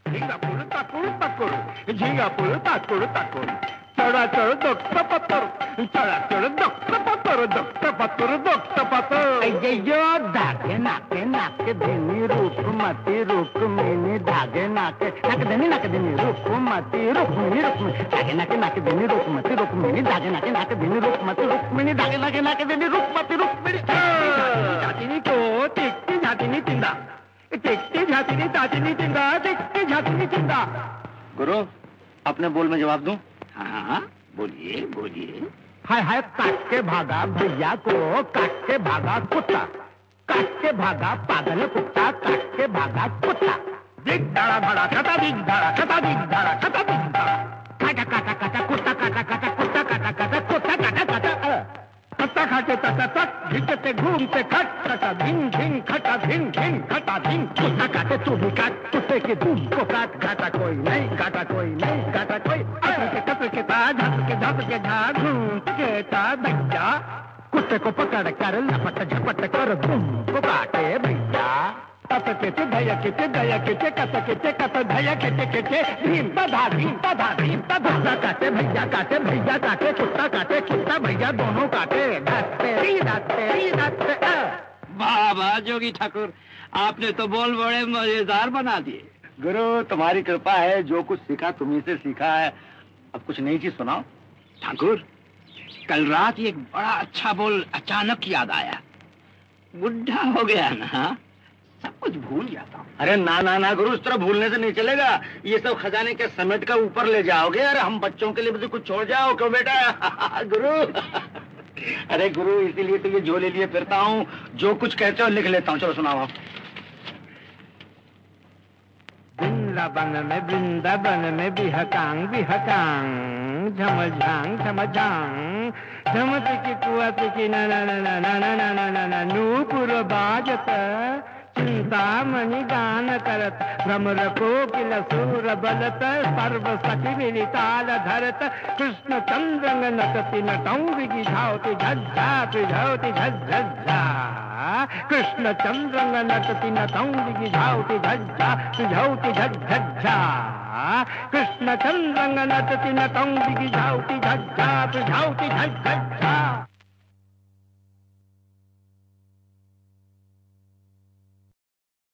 ঝিঙ্গাপুর তাকুর তাকুর, ঝিঙ্গাপুর তাকুর তাকুর, চড়াচড় দক্ষ পাথর, চড়াচড় দক্ষ পাথর, দক্ষ পাথর, দক্ষ পাথর। धागे नाके नाके देनी रूपमती रुक्मिणी धागे नाके नाके देनी रूपमती रुक्मिणी रुक्मिणी धागे नाके नाके देनी रूपमती रुक्मिणी धागे नाके नाके देनी रूपमती रुक्मिणी धागे नाके नाके देनी रूपमती रुक्मिणी। झातिनी को टिकती झातिनी चिंदा, टिकती झातिनी तातिनी चिंदा, टिकती झातिनी चिंदा। गुरु अपने बोल में जवाब दूं? हाँ बोलिए बोलिए। हाय हाय काट के भागा भैया को, काट के भागा कुत्ता, काट के भागा पागल कुत्ता, काट के भागा कुत्ता। दिग धाड़ा धाड़ा खता दिग धाड़ा खता दिग धाड़ा खता दिग धाड़ा, काटा काटा काटा कुत्ता काटा काटा कुत्ता काटा काटा कुत्ता काटा काटा। खता खाते तटा तट घिचते घूमते खट खटा धिन धिन खटा धिन धिन खटा धिन। कुत्ता काटे तू भी काट, कुत्ते के दूध को काट, घाटा कोई नहीं, घाटा कोई नहीं, घाटा कोई। कतर के ता झप के झा घूम के ता भैया, कुत्ते को पकड़ कर लपट झपट कर धूम को काटे भैया। तत केचे धय केचे दया केचे कत धय केचे केचे धीम तधा धीम तधा धीम तधा। कुत्ता काटे भैया काटे कुत्ता भैया दोनों काटे। वाह वाह जोगी ठाकुर, आपने तो बोल बड़े मजेदार बना दिए। गुरु तुम्हारी कृपा है, जो कुछ सीखा तुम्ही से सीखा है। अब कुछ नई चीज सुनाओ। ठाकुर कल रात एक बड़ा अच्छा बोल अचानक याद आया। बुढ़ा हो गया ना, सब कुछ भूल जाता हूँ। अरे ना ना ना गुरु, इस तरह भूलने से नहीं चलेगा। ये सब खजाने के समेट का ऊपर ले जाओगे। अरे हम बच्चों के लिए भी कुछ छोड़ जाओ क्यों बेटा। गुरु अरे गुरु इसीलिए तो ये झोले लिए फिरता हूँ, जो कुछ कहते हो लिख लेता हूँ। चलो सुनाओ आप। वृंदावन में बिहकांग बिहकांग झमझांग झमझांग झमत की कुआत की ना ना ना ना ना ना ना ना ना नूपुर बाजत चिंतामणि गान करत भ्रमर कोकिल सूर बलत सर्व सखी विताल धरत कृष्ण चंद्रंग नटति नटौंगी झावती झज्झा पिझौती झज्झा कृष्ण चंद्रंग नटति नटौंगी झावती झज्झा पिझौती झज्झा कृष्ण चंद्रंग नटति नटौंगी झावती झज्झा पिझौती झज्झा।